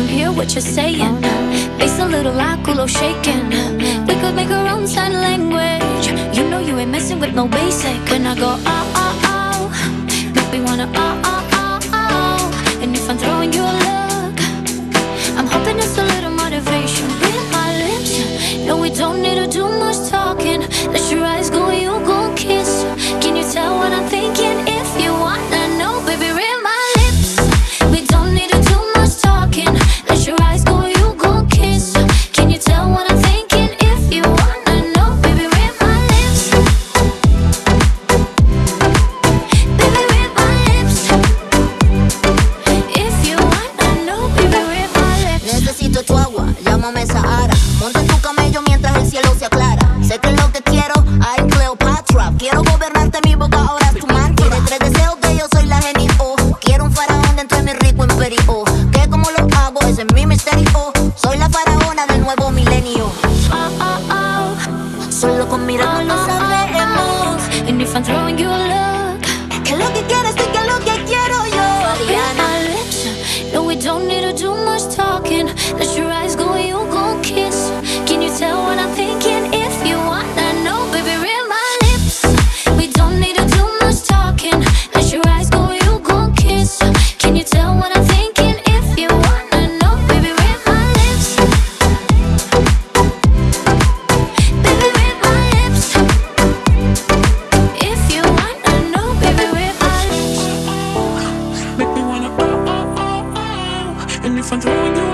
don't hear what you're saying. Bass a little loud, culo shaking. We could make our own sign language. You know you ain't messing with no basic. When I go oh oh oh, make me wanna oh oh oh oh. And if I'm throwing you a look, I'm hoping it's a little motivation. With my lips, no, we don't need to do much talking. Let your eyes go, you gon' kiss. Can you tell what I'm thinking? If you wanna know, baby, read my lips. We don't need to do much talking. Let your eyes go, you gon' kiss. Can you tell what I'm thinking? If you wanna know, baby, read my lips. Baby, read my lips. If you wanna know, baby, read my lips. Necesito tu agua, llámame Sahara. Monta en tu camello mientras el cielo se aclara. Sé que es lo que quiero, ay Cleopatra. Quiero gobernarte mi boca, ahora es tu mantra. De tres deseos que yo soy la genio. Quiero un faraón dentro de mi rico imperio. Que como lo hago, ese es mi misterio. Soy la faraona del nuevo milenio. Oh oh oh, Solo con mirarnos lo sabemos. and if I'm throwing you a look, Que es lo que quieres tú, que es lo que quiero yo. read my lips. No, we don't need to do much talking. Let your eyes go, you gon' kiss. Can you tell what I'm thinking? If you wanna know, baby, read my lips. We don't need to do much talking. Let your eyes go, you gon' kiss. Can you tell what I'm thinking? If you wanna know, baby, read my lips. Baby, read my lips. If you wanna know, baby, read my lips. Make me wanna oh oh oh oh. And if I'm throwing you